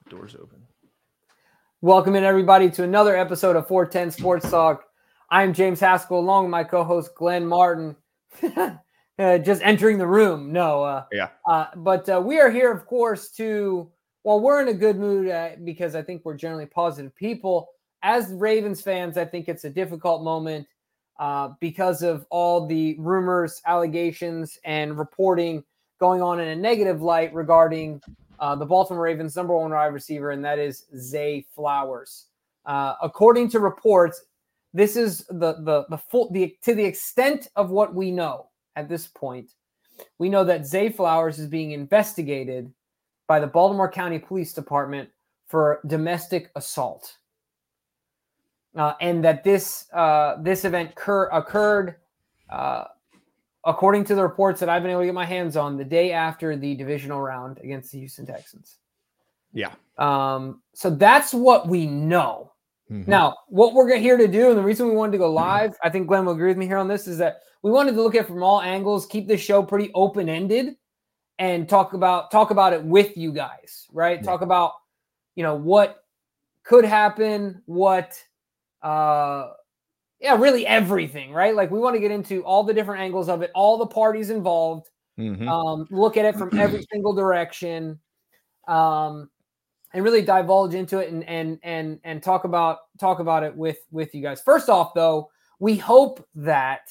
Doors open. Welcome in, everybody, to another episode of 410 Sports Talk. I'm James Haskell, along with my co-host Glenn Martin. Just entering the room. But we are here, of course, we're in a good mood because I think we're generally positive people. As Ravens fans, I think it's a difficult moment because of all the rumors, allegations, and reporting going on in a negative light regarding the Baltimore Ravens' number one wide receiver, and that is Zay Flowers. According to reports, this is to the extent of what we know at this point. We know that Zay Flowers is being investigated by the Baltimore County Police Department for domestic assault, and that this event occurred. According to the reports that I've been able to get my hands on, the day after the divisional round against the Houston Texans. Yeah. So that's what we know. Mm-hmm. Now, what we're here to do, and the reason we wanted to go live, I think Glenn will agree with me here on this, is that we wanted to look at it from all angles, keep this show pretty open-ended, and talk about it with you guys, right? Yeah. Talk about, what could happen, really everything, right? Like, we want to get into all the different angles of it, all the parties involved, look at it from every single direction, and really divulge into it and talk about it with you guys. First off, though, we hope that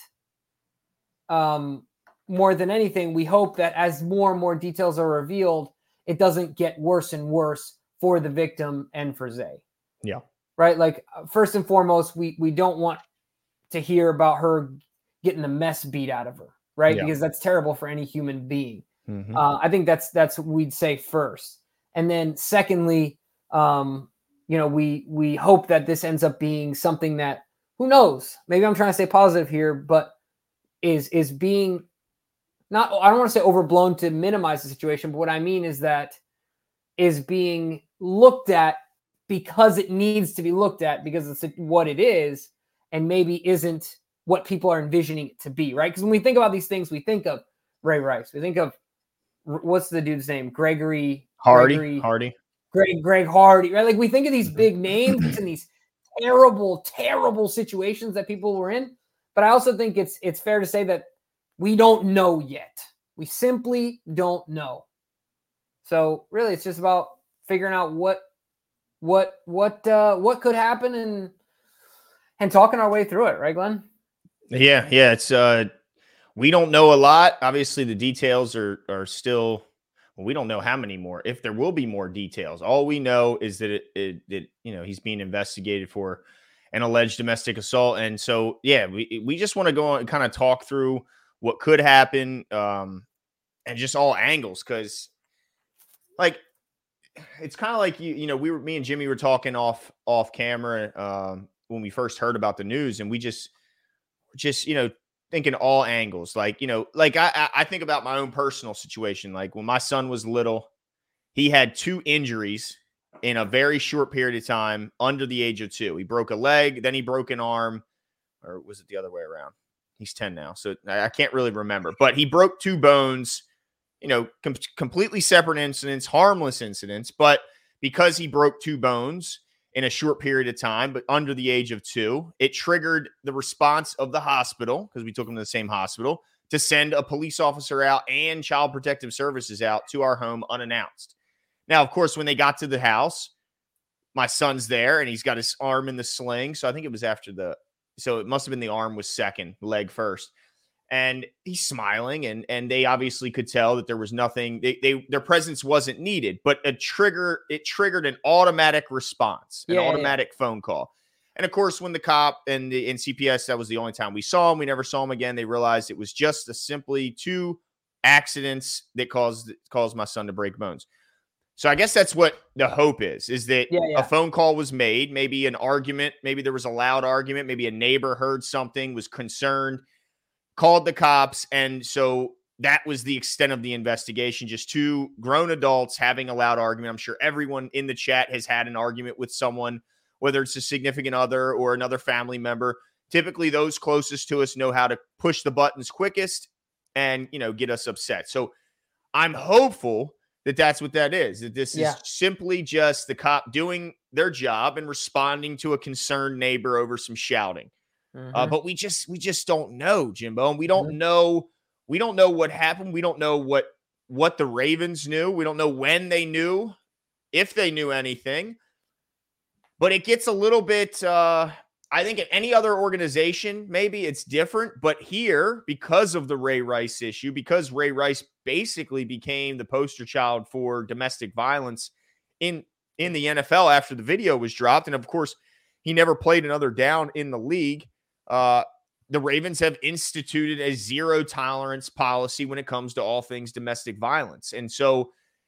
more than anything, we hope that as more and more details are revealed, it doesn't get worse and worse for the victim and for Zay. Yeah. Right? Like, first and foremost, we don't want to hear about her getting the mess beat out of her, right? Yeah. Because that's terrible for any human being. Mm-hmm. I think that's what we'd say first. And then secondly, we hope that this ends up being something that, who knows, maybe I'm trying to stay positive here, but is being not, I don't want to say overblown to minimize the situation, but what I mean is that is being looked at because it needs to be looked at because it's what it is and maybe isn't what people are envisioning it to be, right? Because when we think about these things, we think of Ray Rice. We think of, what's the dude's name? Greg Hardy, right? Like, we think of these big names and these terrible, terrible situations that people were in. But I also think it's fair to say that we don't know yet. We simply don't know. So really, it's just about figuring out what could happen and talking our way through it, right, Glenn? Yeah. It's we don't know a lot. Obviously, the details are still. Well, we don't know how many more. If there will be more details, all we know is that he's being investigated for an alleged domestic assault, and so we just want to go on and kind of talk through what could happen, and just all angles, because like it's kind of like me and Jimmy were talking off camera when we first heard about the news, and we just thinking all angles. Like I think about my own personal situation. Like, when my son was little, he had 2 injuries in a very short period of time under the age of 2. He broke a leg, then he broke an arm, or was it the other way around? He's 10 now, so I can't really remember. But he broke 2 bones, completely separate incidents, harmless incidents. But because he broke 2 bones in a short period of time, but under the age of 2, it triggered the response of the hospital, because we took him to the same hospital, to send a police officer out and Child Protective Services out to our home unannounced. Now, of course, when they got to the house, my son's there and he's got his arm in the sling. So I think it was so it must have been the arm was second, leg first. And he's smiling, and they obviously could tell that there was nothing. Their presence wasn't needed, but it triggered an automatic response, an automatic phone call. And of course, when the cop and CPS, that was the only time we saw him. We never saw him again. They realized it was just simply 2 accidents that caused my son to break bones. So I guess that's what the hope is that a phone call was made, maybe an argument, maybe there was a loud argument, maybe a neighbor heard something, was concerned, called the cops, and so that was the extent of the investigation. Just 2 grown adults having a loud argument. I'm sure everyone in the chat has had an argument with someone, whether it's a significant other or another family member. Typically, those closest to us know how to push the buttons quickest and, get us upset. So I'm hopeful that that's what that is, that this is simply just the cop doing their job and responding to a concerned neighbor over some shouting. But we just don't know, Jimbo, and we don't know what happened. We don't know what the Ravens knew. We don't know when they knew, if they knew anything. But it gets a little bit, I think at any other organization, maybe it's different. But here, because of the Ray Rice issue, because Ray Rice basically became the poster child for domestic violence in the NFL after the video was dropped. And of course, he never played another down in the league. The Ravens have instituted a zero tolerance policy when it comes to all things domestic violence. And so,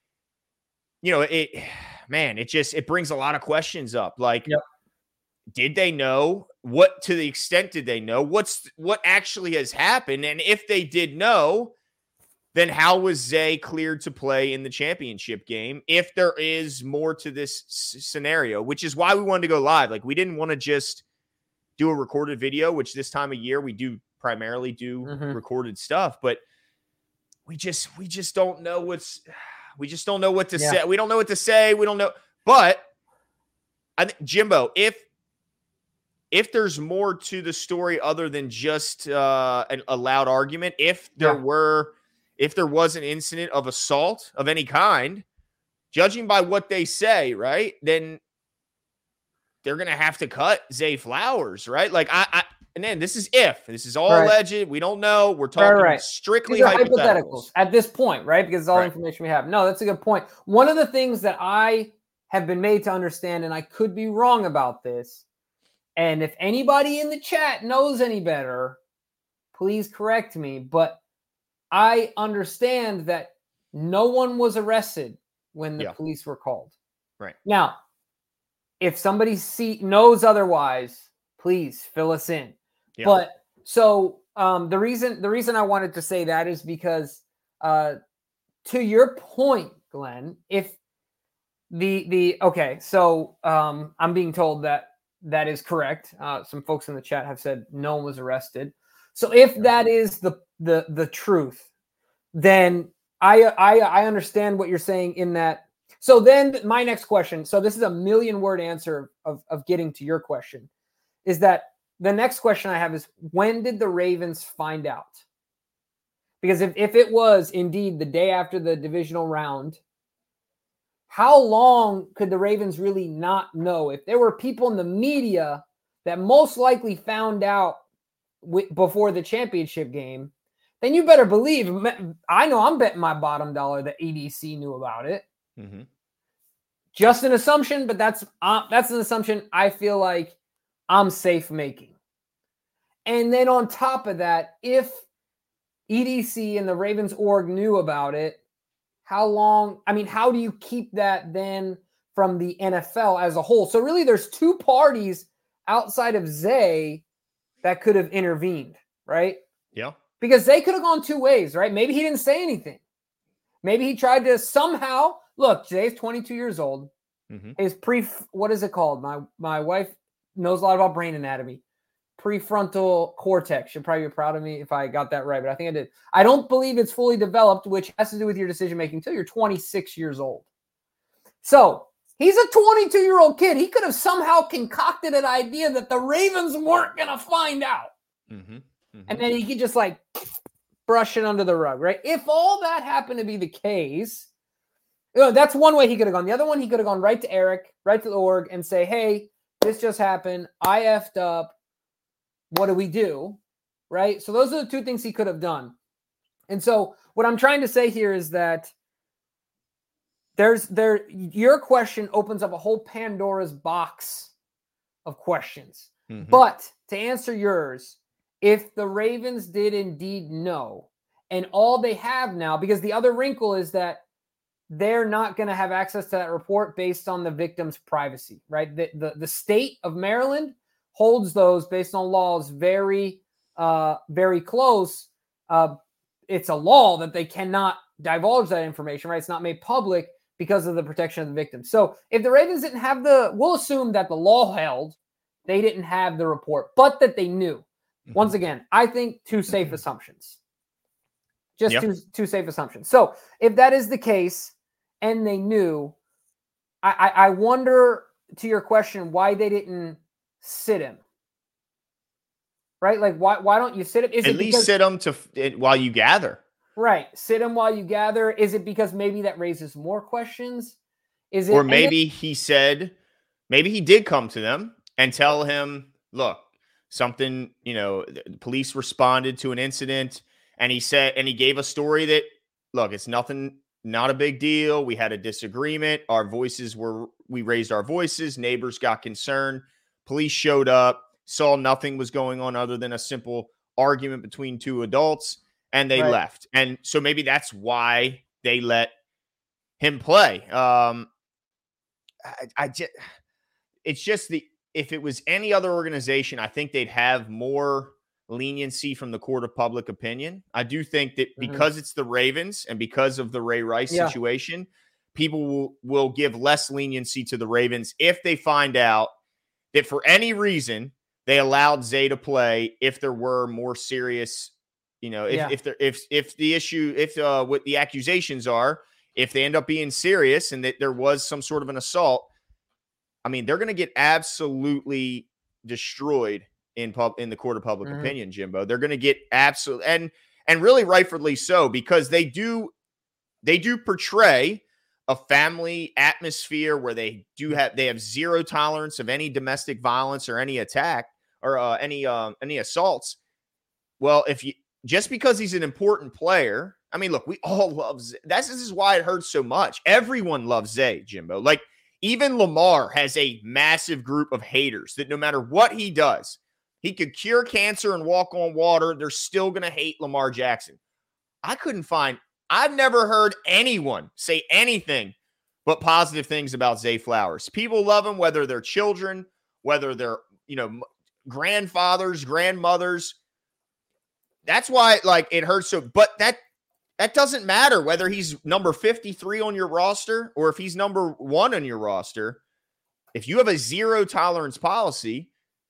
it brings a lot of questions up. Like, did they know? What, to the extent did they know? What actually has happened? And if they did know, then how was Zay cleared to play in the championship game? If there is more to this scenario, which is why we wanted to go live. Like, we didn't want to just do a recorded video, which this time of year we do primarily do recorded stuff, but we just don't know what to say. We don't know what to say. We don't know. But I think, Jimbo, if there's more to the story other than just a loud argument, if there was an incident of assault of any kind, judging by what they say, right, then they're going to have to cut Zay Flowers, right? Like, and then this is all alleged. We don't know. We're talking strictly hypotheticals at this point, right? Because it's all information we have. No, that's a good point. One of the things that I have been made to understand, and I could be wrong about this, and if anybody in the chat knows any better, please correct me, but I understand that no one was arrested when the police were called. Right. Now, if somebody knows otherwise, please fill us in. Yeah. But so the reason I wanted to say that is because to your point, Glenn, if I'm being told that is correct. Some folks in the chat have said no one was arrested. So if that is the truth, then I understand what you're saying in that. So then my next question, so this is a 1,000,000-word answer of getting to your question, is that the next question I have is, when did the Ravens find out? Because if it was indeed the day after the divisional round, how long could the Ravens really not know? If there were people in the media that most likely found out before the championship game, then you better believe, I know I'm betting my bottom dollar that EDC knew about it. Mm-hmm. Just an assumption, but that's an assumption I feel like I'm safe making. And then on top of that, if EDC and the Ravens org knew about it, how do you keep that then from the NFL as a whole? So really there's two parties outside of Zay that could have intervened, right? Yeah. Because they could have gone two ways, right? Maybe he didn't say anything. Maybe he tried to somehow look. Jay's 22 years old. His what is it called? My wife knows a lot about brain anatomy. Prefrontal cortex. She'll probably be proud of me if I got that right, but I think I did. I don't believe it's fully developed, which has to do with your decision making until you're 26 years old. So he's a 22-year-old kid. He could have somehow concocted an idea that the Ravens weren't going to find out. And then he could just like brush it under the rug, right? If all that happened to be the case, that's one way he could have gone. The other one, he could have gone right to Eric, right to the org, and say, hey, this just happened. I effed up. What do we do? Right? So those are the two things he could have done. And so what I'm trying to say here is that your question opens up a whole Pandora's box of questions. But to answer yours, if the Ravens did indeed know, and all they have now, because the other wrinkle is that they're not going to have access to that report based on the victim's privacy, right? The state of Maryland holds those based on laws very, very close. It's a law that they cannot divulge that information, right? It's not made public because of the protection of the victim. So if the Ravens didn't have we'll assume that the law held, they didn't have the report, but that they knew. Once again, I think two safe assumptions. Just two safe assumptions. So if that is the case, and they knew, I wonder, to your question, why they didn't sit him. Right? Like, why don't you sit him? At least sit him while you gather. Right. Sit him while you gather. Is it because maybe that raises more questions? Is it, or maybe maybe he did come to them and tell him, look, something, the police responded to an incident, and he gave a story that, look, it's nothing, not a big deal. We had a disagreement. We raised our voices. Neighbors got concerned. Police showed up, saw nothing was going on other than a simple argument between two adults, and they left. And so maybe that's why they let him play. It's just if it was any other organization, I think they'd have more leniency from the court of public opinion. I do think that because it's the Ravens and because of the Ray Rice situation, people will give less leniency to the Ravens if they find out that for any reason they allowed Zay to play, if there were more serious, if what the accusations are, if they end up being serious and that there was some sort of an assault, I mean, they're going to get absolutely destroyed in the court of public opinion, Jimbo. They're going to get absolutely, and really rightfully so, because they do portray a family atmosphere where they have zero tolerance of any domestic violence or any attack or any assaults. Well, just because he's an important player, I mean, look, we all love Zay. This is why it hurts so much. Everyone loves Zay, Jimbo. Like, even Lamar has a massive group of haters that no matter what he does, he could cure cancer and walk on water, they're still going to hate Lamar Jackson. I've never heard anyone say anything but positive things about Zay Flowers. People love him, whether they're children, whether they're, grandfathers, grandmothers. That's why, it hurts so. But that doesn't matter whether he's number 53 on your roster or if he's number 1 on your roster. If you have a zero tolerance policy,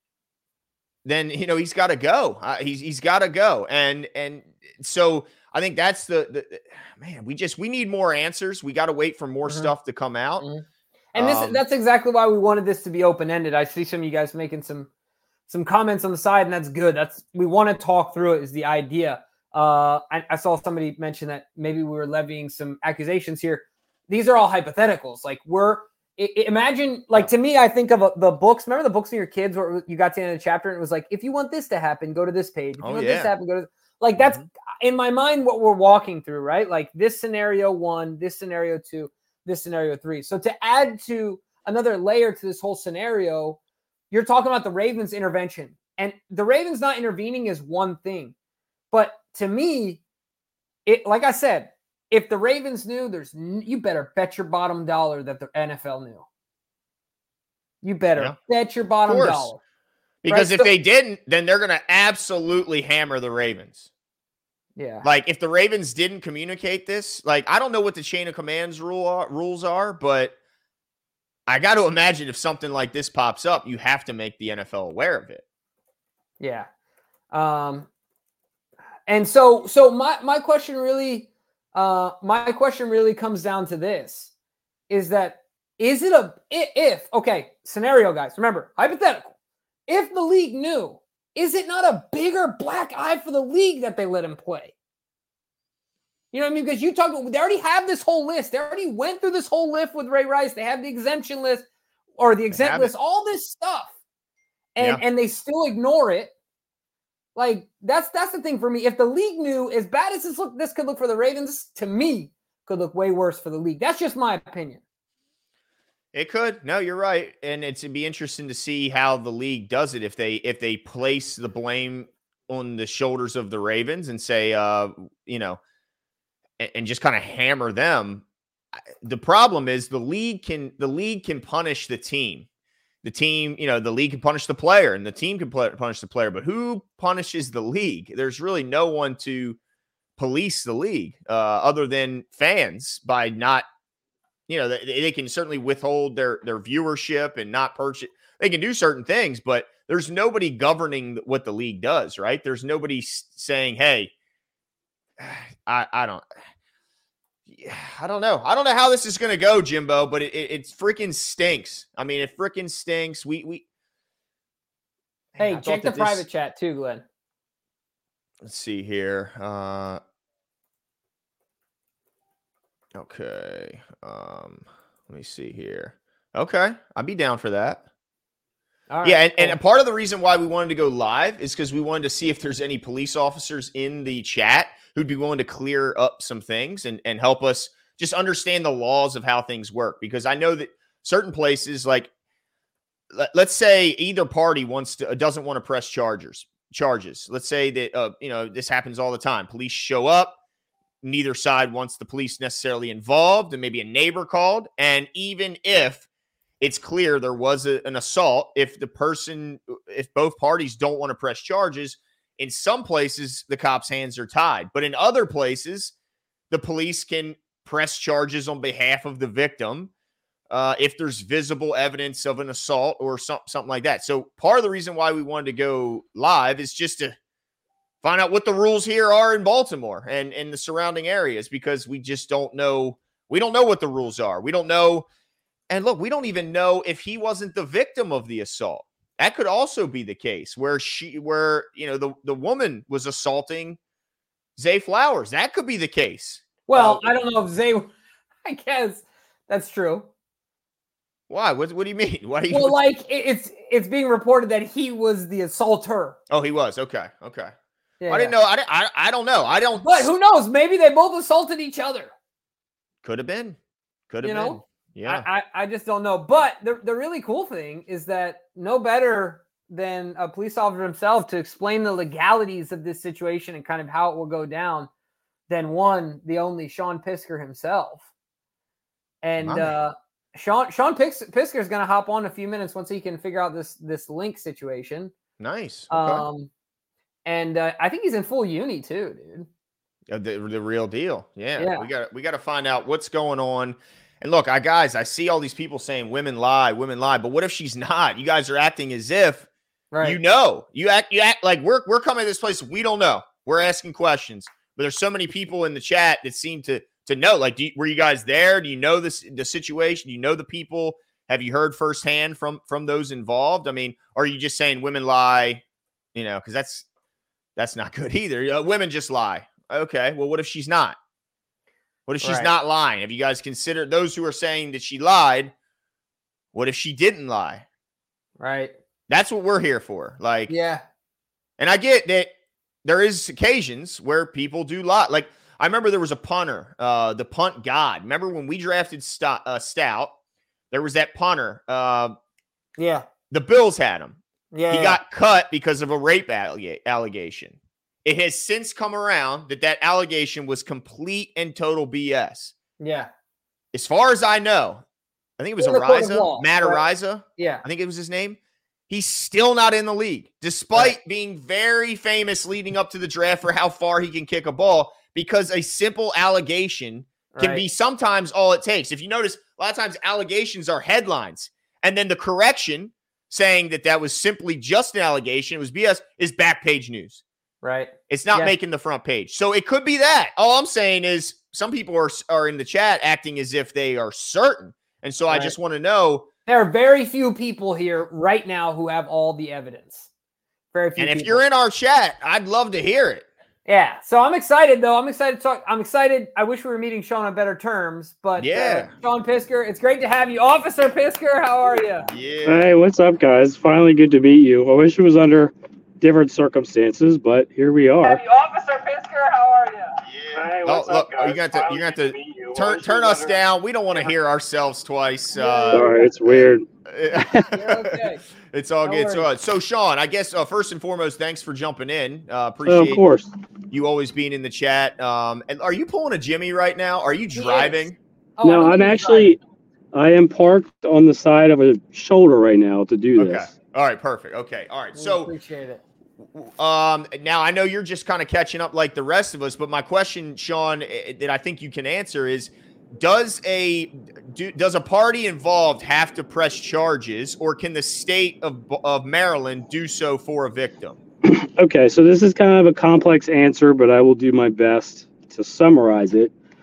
then, he's got to go. He's got to go. And so I think that's the man, we need more answers. We got to wait for more stuff to come out. And that's exactly why we wanted this to be open-ended. I see some of you guys making some comments on the side, and that's good. We want to talk through it is the idea. I saw somebody mention that maybe we were levying some accusations here. These are all hypotheticals. Like, imagine, to me, I think of the books. Remember the books when you were kids where you got to the end of the chapter and it was like, if you want this to happen, go to this page. If you want this to happen, go to that's in my mind what we're walking through, right? Like, this scenario 1, this scenario 2, this scenario 3. So to add to another layer to this whole scenario, you're talking about the Ravens intervention, and the Ravens not intervening is one thing. But to me, like I said, if the Ravens knew, you better bet your bottom dollar that the NFL knew. You better bet your bottom dollar. Because if they didn't, then they're going to absolutely hammer the Ravens. Yeah. Like, if the Ravens didn't communicate this, I don't know what the chain of commands rules are, but I got to imagine if something like this pops up, you have to make the NFL aware of it. Yeah. And so my question really comes down to this, is it scenario, guys, remember, hypothetical. If the league knew, is it not a bigger black eye for the league that they let him play? You know what I mean? Because they already have this whole list. They already went through this whole list with Ray Rice. They have the exemption list or the exempt list, all this stuff. And they still ignore it. Like, that's the thing for me. If the league knew, as bad as this could look for the Ravens, to me, could look way worse for the league. That's just my opinion. It could. No, you're right. And it'd be interesting to see how the league does it if they place the blame on the shoulders of the Ravens and say, and just kind of hammer them. The problem is the league can punish the team. The team, the league can punish the player and the team can punish the player. But who punishes the league? There's really no one to police the league other than fans by not, they can certainly withhold their viewership and not purchase. They can do certain things, but there's nobody governing what the league does, right? There's nobody saying, hey, I don't. Yeah, I don't know. I don't know how this is going to go, Jimbo, but it freaking stinks. I mean, it freaking stinks. Hey, check the private chat too, Glenn. Let's see here. Okay. Let me see here. Okay. I'd be down for that. All right, yeah, and part of the reason why we wanted to go live is because we wanted to see if there's any police officers in the chat who'd be willing to clear up some things and help us just understand the laws of how things work. Because I know that certain places, like let's say either party doesn't want to press charges. Let's say that this happens all the time. Police show up, neither side wants the police necessarily involved, and maybe a neighbor called, and even if it's clear there was an assault, if both parties don't want to press charges, in some places the cops' hands are tied. But in other places, the police can press charges on behalf of the victim if there's visible evidence of an assault or something like that. So part of the reason why we wanted to go live is just to find out what the rules here are in Baltimore and in the surrounding areas, because we just don't know. We don't know what the rules are. We don't know. And look, we don't even know if he wasn't the victim of the assault. That could also be the case where the woman was assaulting Zay Flowers. That could be the case. Well, I don't know if Zay, I guess that's true. Why? What do you mean? Why? Well, like it's being reported that he was the assaulter. Oh, he was. Okay. Yeah, I didn't know. I don't know. I don't. But who knows? Maybe they both assaulted each other. Could have been. Yeah. I just don't know. But the really cool thing is that no better than a police officer himself to explain the legalities of this situation and kind of how it will go down than the only Sean Pisker himself. And Sean Pisker is going to hop on in a few minutes once he can figure out this link situation. Nice. Okay. And I think he's in full uni too, dude. The real deal. Yeah. We got to find out what's going on. And look, I see all these people saying women lie, but what if she's not? You guys are acting as if you act like we're coming to this place. We don't know. We're asking questions, but there's so many people in the chat that seem to know. Like, were you guys there? Do you know the situation? Do you know the people? Have you heard firsthand from those involved? I mean, are you just saying women lie? Because that's not good either. Women just lie. Okay, well, what if she's not? What if she's not lying? Have you guys considered those who are saying that she lied? What if she didn't lie? Right. That's what we're here for. Like, yeah. And I get that there is occasions where people do lie. Like, I remember there was a punter, the punt god. Remember when we drafted Stout? There was that punter. Yeah. The Bills had him. Yeah. He got cut because of a rape allegation. It has since come around that allegation was complete and total BS. Yeah. As far as I know, I think it was Matt Araiza. Yeah. I think it was his name. He's still not in the league, despite being very famous leading up to the draft for how far he can kick a ball, because a simple allegation can be sometimes all it takes. If you notice, a lot of times allegations are headlines, and then the correction saying that was simply just an allegation, it was BS, is back page news. Right. It's not making the front page. So it could be that. All I'm saying is some people are in the chat acting as if they are certain. And so I just want to know. There are very few people here right now who have all the evidence. Very few. And if you're in our chat, I'd love to hear it. Yeah. So I'm excited, though. I'm excited to talk. I'm excited. I wish we were meeting Sean on better terms. But Sean Pisker, it's great to have you. Officer Pisker, how are you? Yeah. Hey, what's up, guys? Finally good to meet you. I wish it was under different circumstances, but here we are. Hey, Officer Pisker, how are you? Yeah. Hey, what's up, guys? You got to turn us down. We don't want to hear ourselves twice. Sorry, it's weird. Okay. It's all good. So Sean, I guess first and foremost, thanks for jumping in. Appreciate of course. You always being in the chat. And are you pulling a Jimmy right now? Are you driving? No, I am parked on the side of a shoulder right now to do this. All right, perfect. Okay, all right. So appreciate it. Now I know you're just kind of catching up like the rest of us, but my question, Sean, that I think you can answer is: Does a party involved have to press charges, or can the state of Maryland do so for a victim? Okay, so this is kind of a complex answer, but I will do my best to summarize it.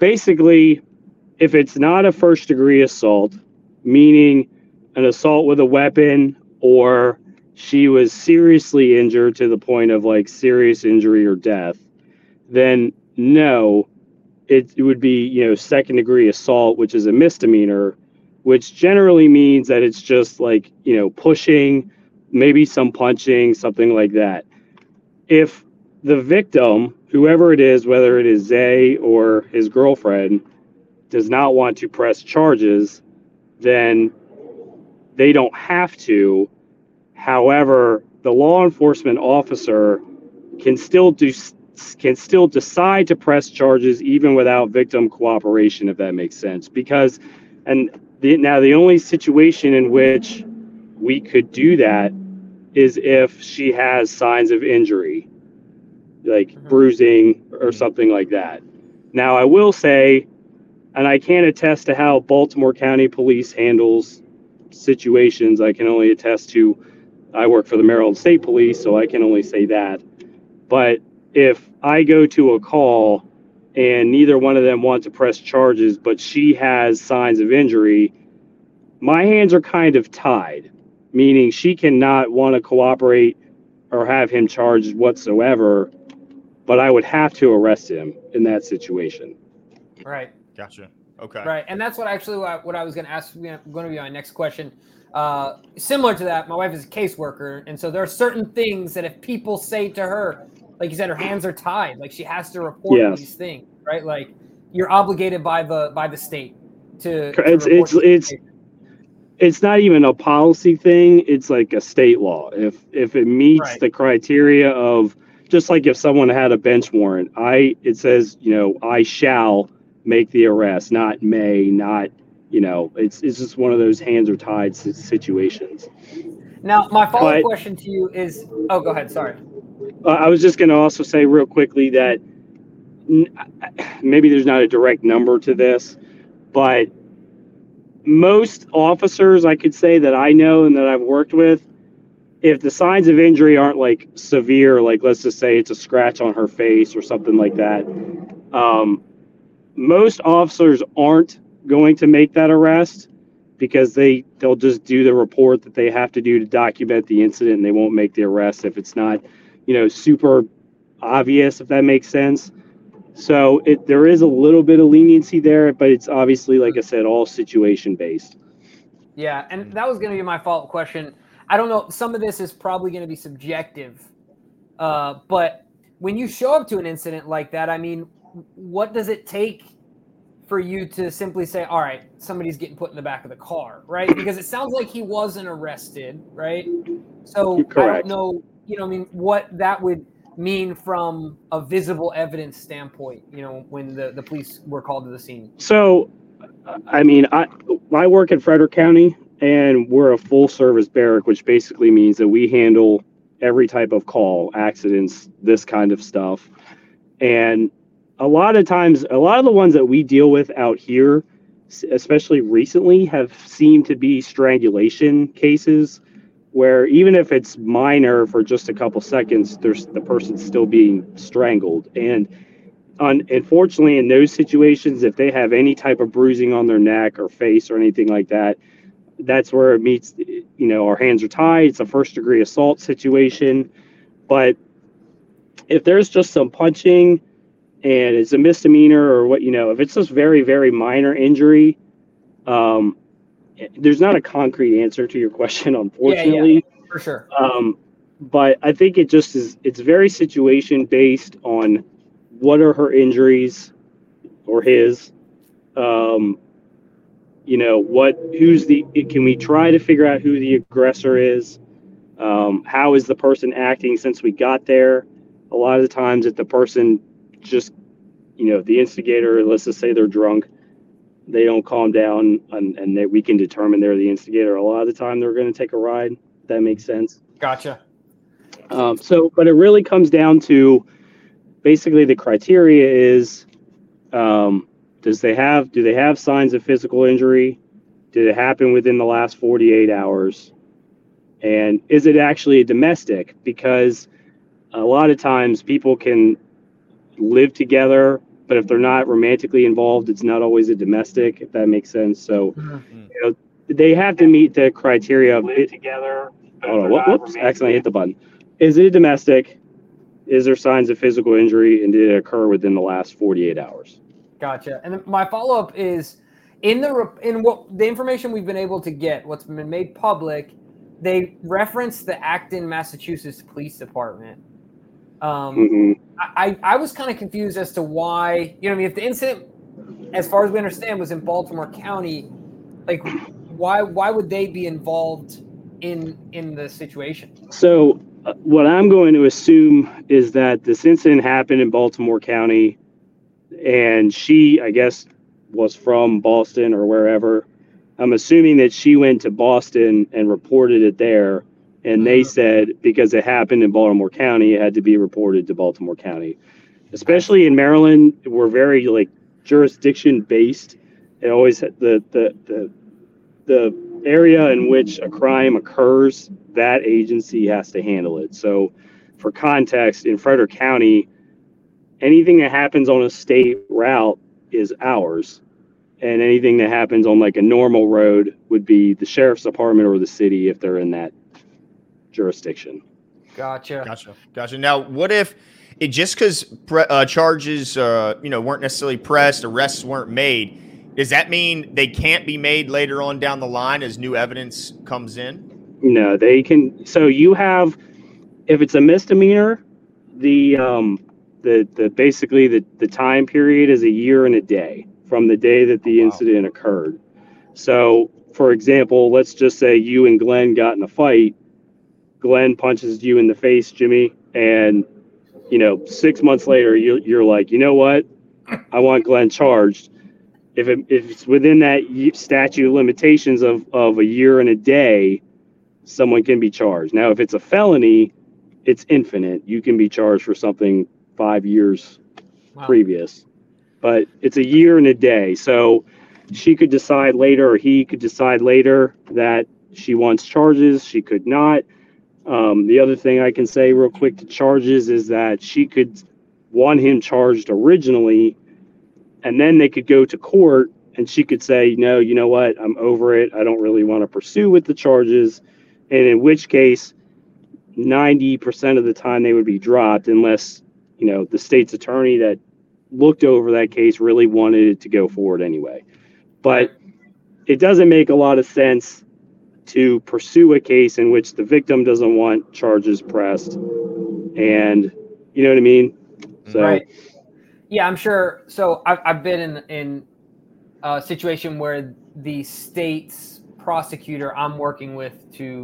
basically, if it's not a first-degree assault, meaning an assault with a weapon, or she was seriously injured to the point of like serious injury or death, then no, it would be, second-degree assault, which is a misdemeanor, which generally means that it's just like, pushing, maybe some punching, something like that. If the victim, whoever it is, whether it is Zay or his girlfriend, does not want to press charges, then they don't have to. However, the law enforcement officer can still decide to press charges even without victim cooperation, if that makes sense. Because, the only situation in which we could do that is if she has signs of injury, like bruising or something like that. Now, I will say, and I can't attest to how Baltimore County Police handles situations. I can only attest to, I work for the Maryland State Police, so I can only say that. But if I go to a call and neither one of them want to press charges, but she has signs of injury, my hands are kind of tied, meaning she cannot want to cooperate or have him charged whatsoever, but I would have to arrest him in that situation. Right. Gotcha. Okay. Right. And that's what I was going to ask, going to be my next question. Similar to that, my wife is a caseworker. And so there are certain things that if people say to her, like you said, her hands are tied, like she has to report these things, right? Like you're obligated by the state to it's not even a policy thing. It's like a state law. If it meets the criteria of, just like if someone had a bench warrant, it says, I shall make the arrest, not may, not, it's just one of those hands are tied situations. Now, my follow-up question to you is, go ahead. Sorry. I was just going to also say real quickly that maybe there's not a direct number to this, but most officers, I could say, that I know and that I've worked with, if the signs of injury aren't like severe, like let's just say it's a scratch on her face or something like that, most officers aren't going to make that arrest because they'll just do the report that they have to do to document the incident, and they won't make the arrest if it's not, super obvious, if that makes sense. So there is a little bit of leniency there, but it's obviously, like I said, all situation based. Yeah, and that was going to be my follow-up question. I don't know, some of this is probably going to be subjective, but when you show up to an incident like that, I mean, what does it take for you to simply say, all right, somebody's getting put in the back of the car, right? Because it sounds like he wasn't arrested, right? So correct. I don't know, what that would mean from a visible evidence standpoint, when the police were called to the scene. So, I work in Frederick County, and we're a full service barrack, which basically means that we handle every type of call, accidents, this kind of stuff. And a lot of times, a lot of the ones that we deal with out here, especially recently, have seemed to be strangulation cases where even if it's minor for just a couple seconds, the person's still being strangled. And unfortunately, in those situations, if they have any type of bruising on their neck or face or anything like that, that's where it meets, our hands are tied. It's a first-degree assault situation. But if there's just some punching and it's a misdemeanor or what, if it's just very, very minor injury, there's not a concrete answer to your question, unfortunately. Yeah, for sure. But I think it's very situation based on what are her injuries or his, can we try to figure out who the aggressor is? How is the person acting since we got there? A lot of the times if the person just, the instigator, let's just say they're drunk, they don't calm down and we can determine they're the instigator. A lot of the time they're going to take a ride. If that makes sense. Gotcha. But it really comes down to basically the criteria is, do they have signs of physical injury? Did it happen within the last 48 hours? And is it actually a domestic? Because a lot of times people can live together but if they're not romantically involved, it's not always a domestic, if that makes sense. So, they have to meet the criteria of it together. Hold on, whoops, accidentally hit the button. Is it a domestic? Is there signs of physical injury, and did it occur within the last 48 hours? Gotcha. And my follow-up is in what the information we've been able to get, what's been made public, they reference the Acton, Massachusetts Police Department. I was kind of confused as to why, if the incident, as far as we understand, was in Baltimore County, like why would they be involved in the situation? So what I'm going to assume is that this incident happened in Baltimore County, and she, I guess, was from Boston or wherever. I'm assuming that she went to Boston and reported it there, and they said because it happened in Baltimore County, it had to be reported to Baltimore County. Especially in Maryland, we're very jurisdiction based. It always the area in which a crime occurs, that agency has to handle it. So, for context, in Frederick County, anything that happens on a state route is ours, and anything that happens on a normal road would be the sheriff's department or the city if they're in that jurisdiction. Gotcha. Now, what if it just because charges weren't necessarily pressed, arrests weren't made? Does that mean they can't be made later on down the line as new evidence comes in? No, they can. So you have, if it's a misdemeanor, the basically the time period is a year and a day from the day that the incident occurred. So, for example, let's just say you and Glenn got in a fight. Glenn punches you in the face, Jimmy, and 6 months later you're like, you know what? I want Glenn charged. If it's within that statute of limitations of a year and a day, someone can be charged. Now, if it's a felony, it's infinite. You can be charged for something 5 years previous. But it's a year and a day. So she could decide later, or he could decide later, that she wants charges. She could not. The other thing I can say real quick to charges is that she could want him charged originally, and then they could go to court and she could say, no, you know what? I'm over it. I don't really want to pursue with the charges. And in which case, 90% of the time they would be dropped unless, the state's attorney that looked over that case really wanted it to go forward anyway. But it doesn't make a lot of sense to pursue a case in which the victim doesn't want charges pressed. And you know what I mean? So. Right. Yeah, I'm sure. So I've been in a situation where the state's prosecutor I'm working with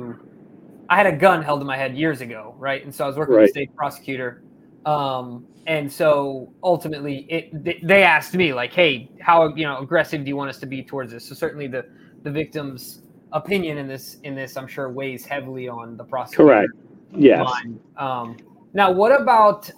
I had a gun held to my head years ago, right? And so I was working with the state prosecutor. And so ultimately they asked me hey, how aggressive do you want us to be towards this? So certainly the victim's opinion in this I'm sure weighs heavily on the prosecutor. Correct. Yes. Now what about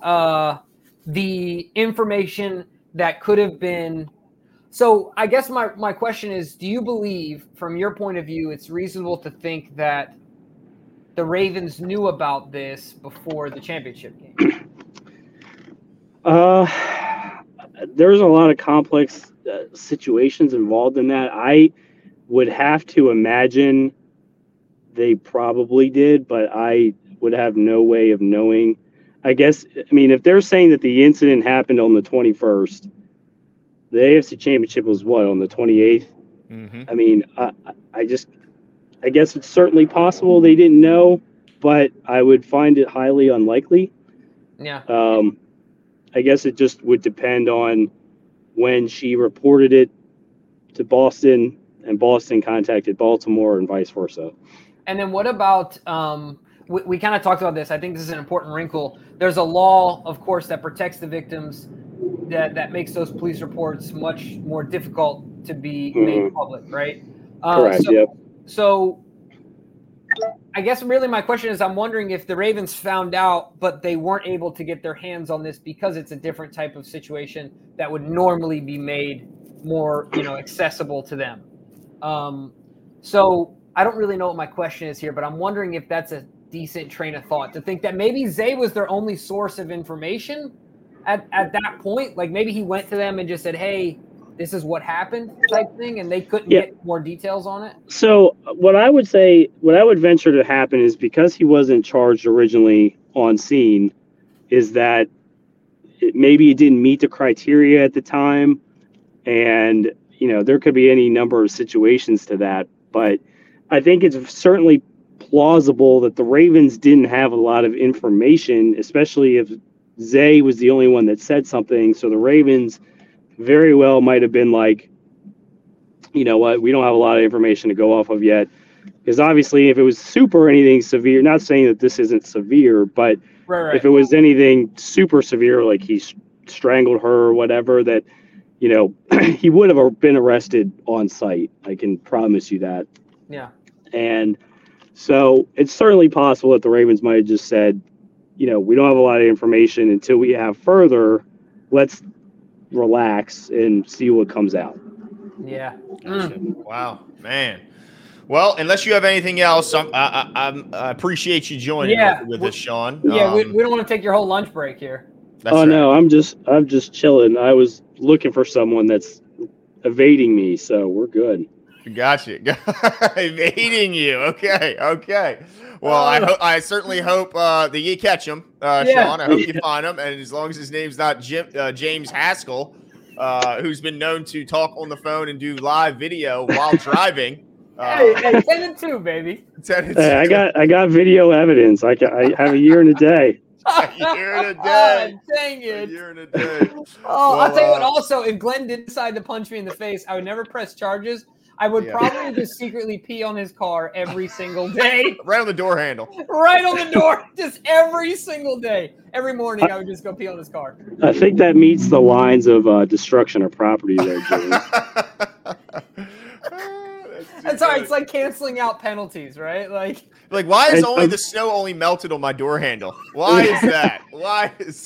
the information that could have been? So I guess my question is, do you believe, from your point of view, it's reasonable to think that the Ravens knew about this before the championship game? There's a lot of complex situations involved in that. I would have to imagine they probably did, but I would have no way of knowing. I guess, if they're saying that the incident happened on the 21st, the AFC Championship was what, on the 28th? Mm-hmm. I guess it's certainly possible they didn't know, but I would find it highly unlikely. Yeah. I guess it just would depend on when she reported it to Boston and Boston contacted Baltimore and vice versa. And then what about we kind of talked about this. I think this is an important wrinkle. There's a law, of course, that protects the victims that makes those police reports much more difficult to be made public, right? Correct, yep. So I guess really my question is, I'm wondering if the Ravens found out, but they weren't able to get their hands on this because it's a different type of situation that would normally be made more, accessible to them. So I don't really know what my question is here, but I'm wondering if that's a decent train of thought to think that maybe Zay was their only source of information, at that point? Like maybe he went to them and just said, "Hey, this is what happened," type thing, and they couldn't get more details on it. So what I would venture to happen is, because he wasn't charged originally on scene, is that maybe it didn't meet the criteria at the time, and there could be any number of situations to that. But I think it's certainly plausible that the Ravens didn't have a lot of information, especially if Zay was the only one that said something. So the Ravens very well might have been like, you know what, we don't have a lot of information to go off of yet. Because obviously, if it was super anything severe, not saying that this isn't severe, but right. If it was anything super severe, like he strangled her or whatever, that, he would have been arrested on site. I can promise you that. Yeah. And so it's certainly possible that the Ravens might have just said, we don't have a lot of information until we have further. Let's relax and see what comes out. Yeah. Wow, man. Well, unless you have anything else, I appreciate you joining with us, Sean. Yeah, we don't want to take your whole lunch break here. That's right. No, I'm just chilling. I was looking for someone that's evading me, so we're good. Gotcha. Evading you. Okay. Well, I certainly hope that you catch him, Sean. I hope you find him, and as long as his name's not James Haskell, who's been known to talk on the phone and do live video while driving. Hey, 10 and 2, baby. 10 and 2. Hey, I got video evidence. I have a year and a day. A year and a day. Dang it. A year and a day. Well, I'll tell you what, also, if Glenn did decide to punch me in the face, I would never press charges. I would probably just secretly pee on his car every single day. Right on the door handle. Right on the door. Just every single day. Every morning, I would just go pee on his car. I think that meets the lines of destruction of property there, James. That's all right. It's like canceling out penalties, right? Like why is the snow only melted on my door handle? Why is that? Why is?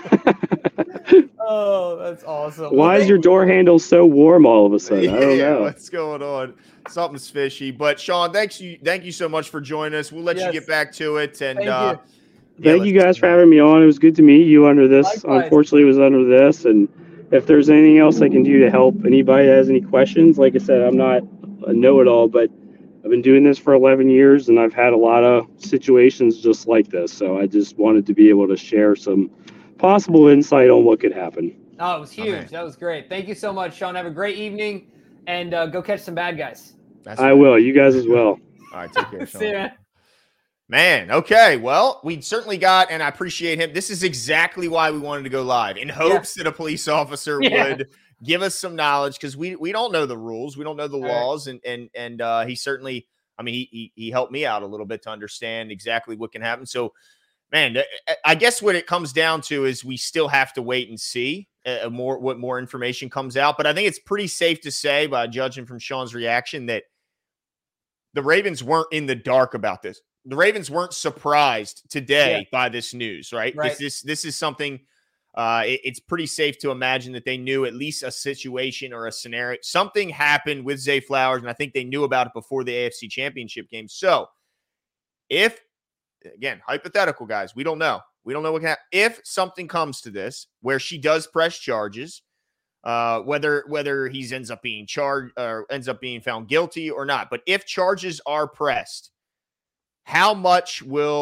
Oh, that's awesome. Why is your door handle so warm all of a sudden? I don't know. What's going on? Something's fishy. But Sean, thank you so much for joining us. We'll let you get back to it. And thank you guys for having me on. It was good to meet you under this. Likewise. Unfortunately, it was under this. And if there's anything else I can do to help anybody that has any questions, like I said, I'm not a know-it-all, but I've been doing this for 11 years, and I've had a lot of situations just like this. So I just wanted to be able to share some possible insight on what could happen. Oh, it was huge. Okay. That was great. Thank you so much, Sean. Have a great evening, and go catch some bad guys. I will. You guys as well. All right, take care, Sean. See ya. Man, okay. Well, we certainly got, and I appreciate him. This is exactly why we wanted to go live, in hopes that a police officer would give us some knowledge, because we don't know the rules. We don't know the laws. And he certainly, he helped me out a little bit to understand exactly what can happen. So, man, I guess what it comes down to is we still have to wait and see what more information comes out. But I think it's pretty safe to say, by judging from Sean's reaction, that the Ravens weren't in the dark about this. The Ravens weren't surprised today by this news, right? This is something. It's pretty safe to imagine that they knew at least a situation or a scenario. Something happened with Zay Flowers, and I think they knew about it before the AFC Championship game. So, if, again, hypothetical, guys, we don't know. We don't know what can happen. If something comes to this where she does press charges, whether he ends up being charged or ends up being found guilty or not, but if charges are pressed, how's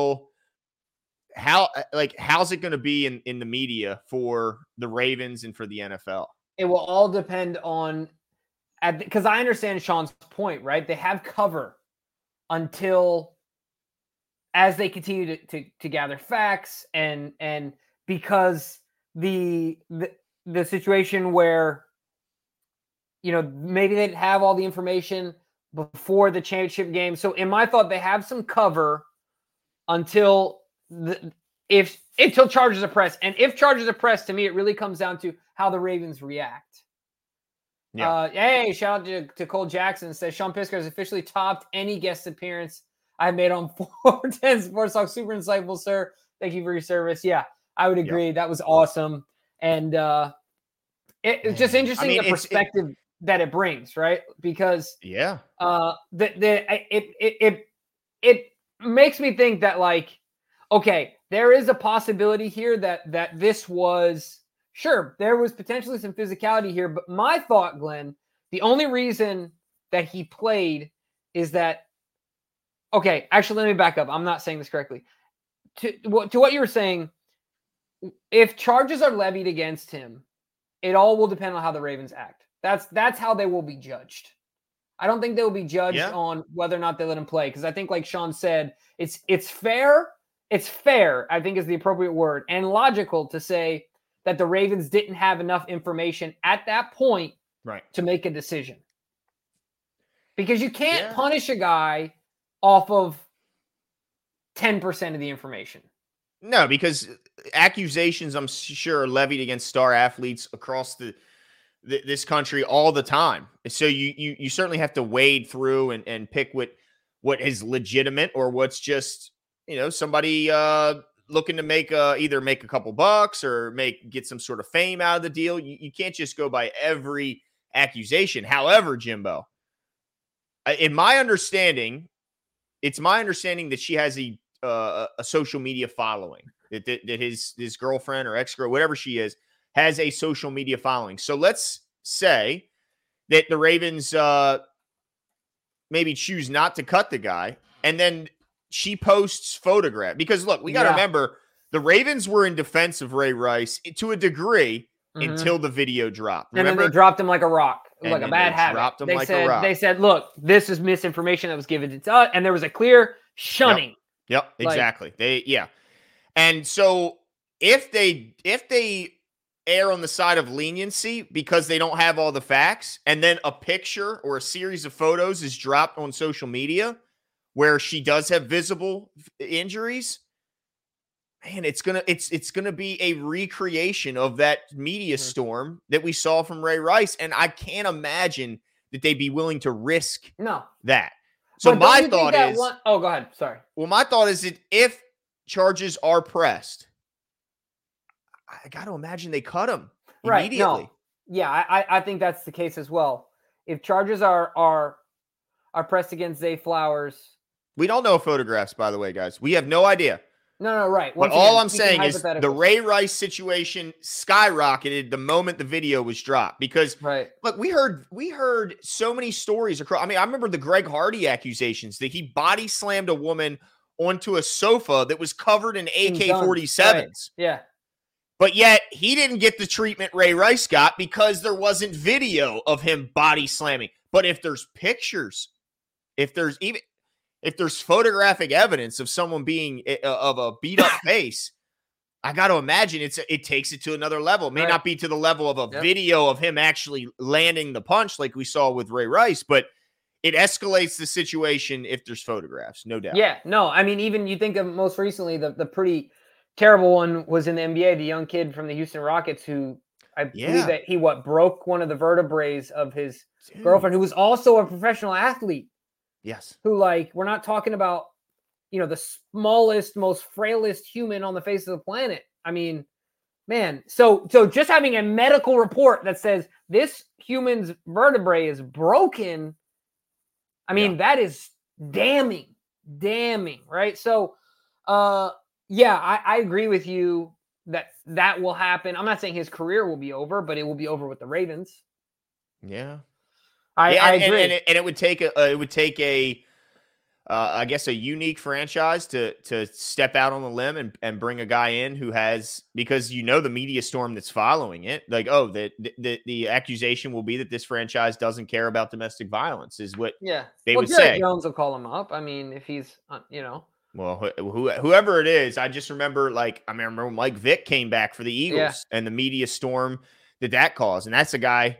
it going to be in the media for the Ravens and for the NFL? It will all depend on, because I understand Sean's point, right? They have cover until, as they continue to gather facts, and because the situation where, maybe they didn't have all the information before the championship game. So in my thought, they have some cover until charges are pressed. And if charges are pressed, to me, it really comes down to how the Ravens react. Yeah. Hey, shout out to Cole Jackson. Says Sean Pisker has officially topped any guest appearance I've made on 410 Sports Talk. Super insightful, sir. Thank you for your service. Yeah, I would agree. That was awesome. And it's just interesting the perspective that it brings, right? Because it makes me think that, like, okay, there is a possibility here that this was sure, there was potentially some physicality here, but my thought, Glenn, the only reason that he played is that, okay, actually, let me back up. I'm not saying this correctly. To what you were saying, if charges are levied against him, it all will depend on how the Ravens act. That's how they will be judged. I don't think they will be judged on whether or not they let him play, because I think, like Sean said, it's fair. It's fair, I think, is the appropriate word, and logical to say that the Ravens didn't have enough information at that point to make a decision. Because you can't punish a guy off of 10% of the information. No, because accusations, I'm sure, are levied against star athletes across this country all the time. So you certainly have to wade through and pick what is legitimate or what's just, somebody looking to make either make a couple bucks or get some sort of fame out of the deal. You can't just go by every accusation. However, Jimbo, in my understanding, it's my understanding that she has a social media following, that his girlfriend or ex-girl, whatever she is, has a social media following. So let's say that the Ravens maybe choose not to cut the guy, and then she posts photograph. Because look, we got to remember, the Ravens were in defense of Ray Rice to a degree until the video dropped. Remember? And then they dropped him like a rock, like a bad habit. Dropped him like a rock. They said, look, this is misinformation that was given to us, and there was a clear shunning. Yep, exactly. And so if they err on the side of leniency because they don't have all the facts, and then a picture or a series of photos is dropped on social media where she does have visible injuries, man, it's gonna be a recreation of that media storm that we saw from Ray Rice, and I can't imagine that they'd be willing to risk that. So my thought is, go ahead. Sorry. Well, my thought is that if charges are pressed, I got to imagine they cut him immediately. No. Yeah, I think that's the case as well. If charges are pressed against Zay Flowers, we don't know photographs, by the way, guys. We have no idea. No, right. But all I'm saying is the Ray Rice situation skyrocketed the moment the video was dropped because, look, we heard so many stories across. I mean, I remember the Greg Hardy accusations that he body slammed a woman onto a sofa that was covered in AK-47s. Right. Yeah. But yet he didn't get the treatment Ray Rice got because there wasn't video of him body slamming. But if there's pictures, if there's photographic evidence of someone being of a beat up face, I got to imagine it takes it to another level. It may not be to the level of a video of him actually landing the punch like we saw with Ray Rice, but it escalates the situation if there's photographs, no doubt. Yeah, no, I mean, even you think of most recently, the pretty terrible one was in the NBA, the young kid from the Houston Rockets who I believe that he broke one of the vertebrae of his girlfriend, who was also a professional athlete. Yes. Who, like, we're not talking about, the smallest, most frailest human on the face of the planet. I mean, man. So just having a medical report that says this human's vertebrae is broken, I mean, that is damning, right? So, I agree with you that will happen. I'm not saying his career will be over, but it will be over with the Ravens. Yeah. I agree. And it would take I guess a unique franchise to step out on the limb and bring a guy in who has, because the media storm that's following it, like, the accusation will be that this franchise doesn't care about domestic violence is what they would say. Jones will call him up. I mean, if he's, Well, whoever it is, I just remember, I remember Mike Vick came back for the Eagles and the media storm that caused. And that's a guy,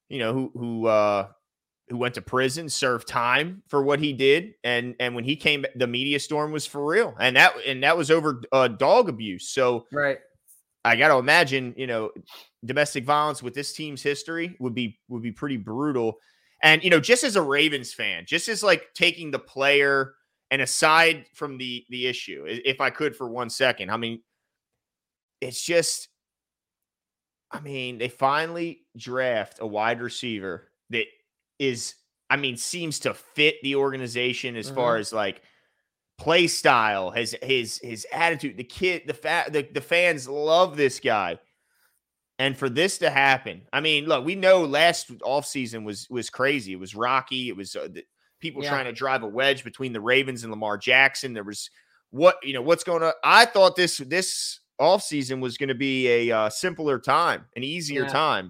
who went to prison, served time for what he did. And when he came, the media storm was for real. And that was over dog abuse. So I got to imagine, domestic violence with this team's history would be pretty brutal. And, just as a Ravens fan, just as taking the player and aside from the issue, if I could for 1 second, I mean, it's just, they finally draft a wide receiver that seems to fit the organization as far as play style, his attitude. The fans love this guy. And for this to happen, I mean, look, we know last offseason was crazy. It was rocky. It was people trying to drive a wedge between the Ravens and Lamar Jackson. There was what's going on. I thought this offseason was going to be a simpler time, an easier time.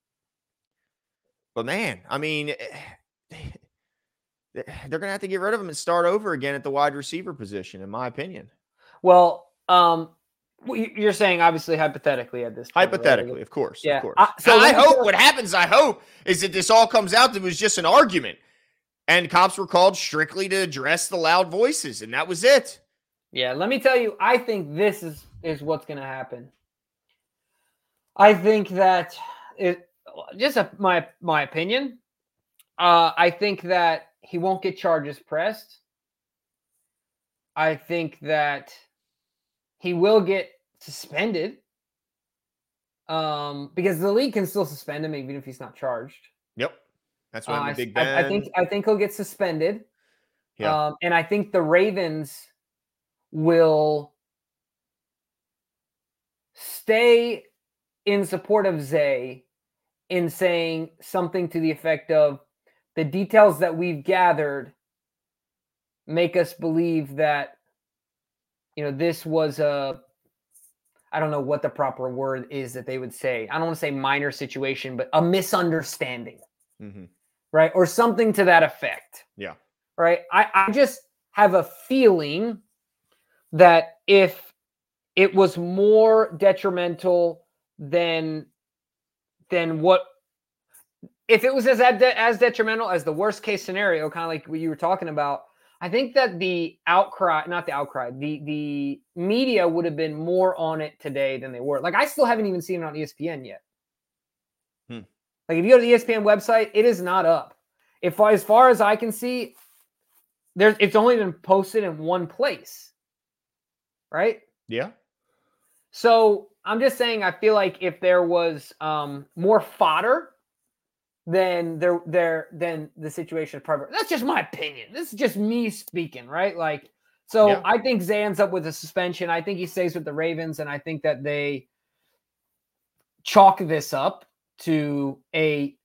But man, I mean, they're going to have to get rid of him and start over again at the wide receiver position, in my opinion. Well, you're saying obviously hypothetically at this point. Hypothetically, right? Of course. Yeah. Of course. So I hope what happens, is that this all comes out that it was just an argument and cops were called strictly to address the loud voices, and that was it. Yeah. Let me tell you, I think this is what's going to happen. I think that my opinion. I think that he won't get charges pressed. I think that he will get suspended because the league can still suspend him even if he's not charged. Yep, that's why Big Ben. I think he'll get suspended. Yeah, and I think the Ravens will stay in support of Zay in saying something to the effect of, the details that we've gathered make us believe that, this was I don't know what the proper word is that they would say. I don't want to say minor situation, but a misunderstanding, right? Or something to that effect. Yeah. Right. I just have a feeling that if it was more detrimental than what, if it was as detrimental as the worst case scenario, kind of like what you were talking about, I think that the media would have been more on it today than they were. Like, I still haven't even seen it on ESPN yet. Like, if you go to the ESPN website, it is not up. As far as I can see, it's only been posted in one place. Right? Yeah. So I'm just saying, I feel like if there was more fodder, then the situation is perfect. That's just my opinion. This is just me speaking, right? Like, so yeah. I think Zay ends up with a suspension. I think he stays with the Ravens, and I think that they chalk this up to a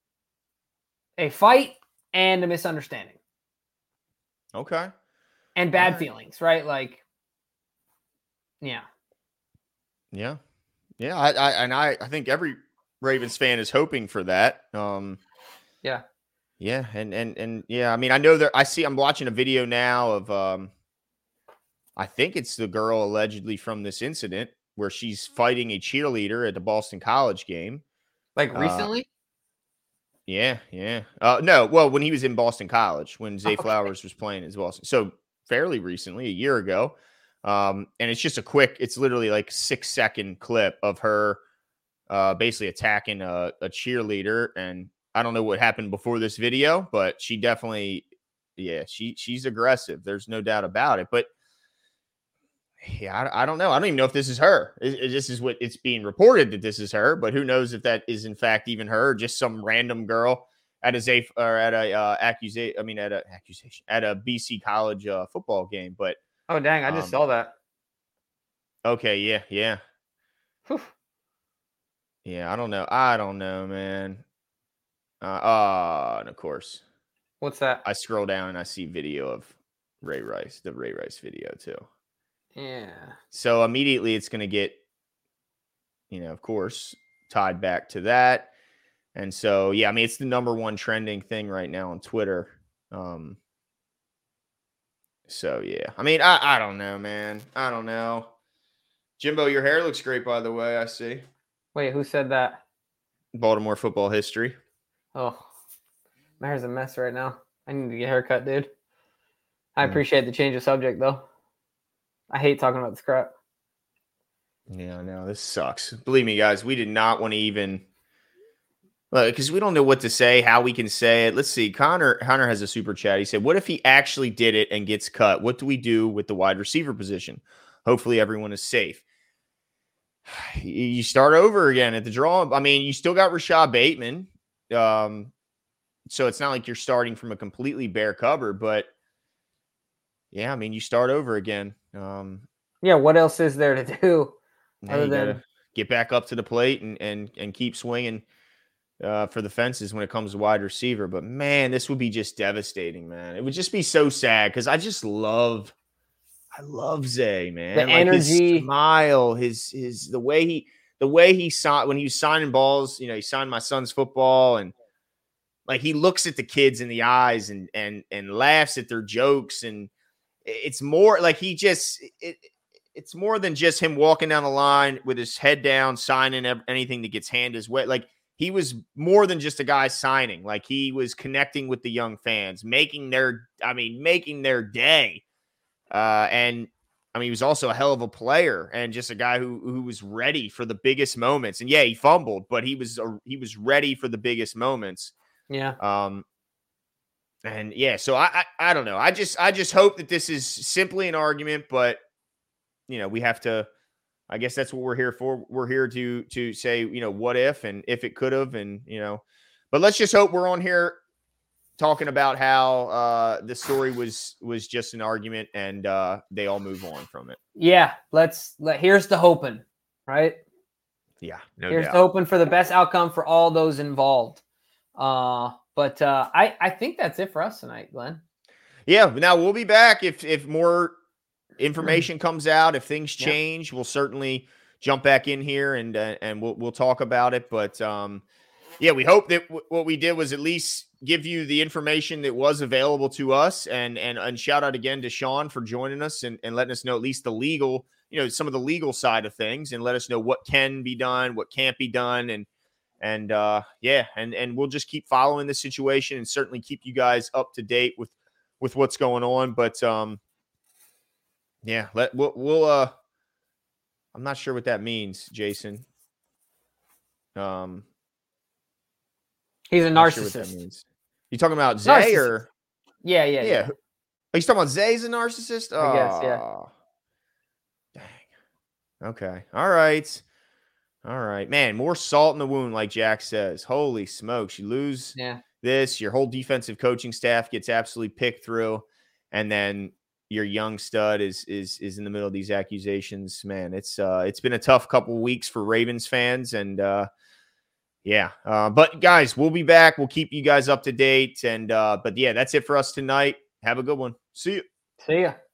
fight and a misunderstanding. Okay. And bad feelings, right? Like, yeah. Yeah. Yeah. I think every Ravens fan is hoping for that. Yeah. Yeah. And yeah, I mean, I know I'm watching a video now of, I think it's the girl allegedly from this incident where she's fighting a cheerleader at the Boston College game. Like recently? Yeah. Yeah. No, well, when he was in Boston College, when Zay Flowers was playing as Boston. So fairly recently, a year ago. And it's just it's literally like 6-second clip of her basically attacking a cheerleader. And I don't know what happened before this video, but she definitely, she's aggressive. There's no doubt about it. But yeah, I don't know. I don't even know if this is her. This is what it's being reported that this is her, but who knows if that is in fact even her, or just some random girl at a BC college football game. But oh dang, I just saw that. Okay, yeah. Whew. Yeah, I don't know, man. And of course. What's that? I scroll down and I see video of Ray Rice, the Ray Rice video too. Yeah. So immediately it's going to get, of course, tied back to that. And so, yeah, I mean, it's the number one trending thing right now on Twitter. So, yeah, I mean, I don't know, man. I don't know. Jimbo, your hair looks great, by the way, I see. Wait, who said that? Baltimore football history. Oh, my hair's a mess right now. I need to get a haircut, dude. I appreciate the change of subject, though. I hate talking about this crap. Yeah, I know. This sucks. Believe me, guys, we did not want to even... because we don't know what to say, how we can say it. Let's see. Hunter has a super chat. He said, what if he actually did it and gets cut? What do we do with the wide receiver position? Hopefully everyone is safe. You start over again at the draw. I mean, you still got Rashad Bateman. So it's not like you're starting from a completely bare cupboard, but yeah, I mean, you start over again. Yeah, what else is there to do? Other than get back up to the plate and keep swinging for the fences when it comes to wide receiver. But man, this would be just devastating, man. It would just be so sad because I love Zay, man. The energy, his smile, his the way he saw when he was signing balls. He signed my son's football, and like he looks at the kids in the eyes and laughs at their jokes, and it's more like it's more than just him walking down the line with his head down, signing anything that gets handed his way. Like he was more than just a guy signing. Like he was connecting with the young fans, making their day. And I mean, he was also a hell of a player and just a guy who was ready for the biggest moments. And yeah, he fumbled, but he was ready for the biggest moments. Yeah. And yeah, so I don't know. I just hope that this is simply an argument, but we have to, I guess that's what we're here for. We're here to say, what if, and if it could have, and, but let's just hope we're on here talking about how the story was just an argument and they all move on from it. Yeah. Here's the hoping, right? Yeah. Here's the hoping for the best outcome for all those involved. But I think that's it for us tonight, Glenn. Yeah. Now we'll be back if more information comes out, if things change, we'll certainly jump back in here and we'll talk about it. But yeah, we hope that what we did was at least give you the information that was available to us, and shout out again to Sean for joining us and letting us know at least the legal, some of the legal side of things, and let us know what can be done, what can't be done, and we'll just keep following the situation and certainly keep you guys up to date with what's going on. But yeah, we'll I'm not sure what that means, Jason. He's a narcissist. Sure you talking about Zay or? Yeah. Are you talking about Zay's a narcissist? I guess, yeah. Dang. Okay. All right, man. More salt in the wound, like Jack says. Holy smokes! You lose this, your whole defensive coaching staff gets absolutely picked through, and then your young stud is in the middle of these accusations. Man, it's been a tough couple of weeks for Ravens fans, and but guys, we'll be back. We'll keep you guys up to date, and but yeah, that's it for us tonight. Have a good one. See you. See ya.